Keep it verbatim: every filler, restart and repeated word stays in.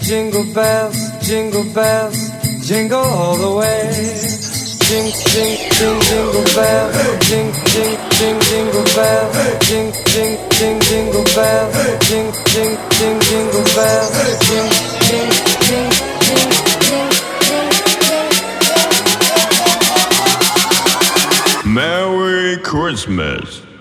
Jingle bells, jingle bells, jingle all the way. Jing, jing, jing, jingle bells, jing, jing, jing, jingle bells, jing, jing, jing, jingle bells, jing, jing, jing, jingle bells, jing, jing, jing, jing, jing, jing. Merry Christmas.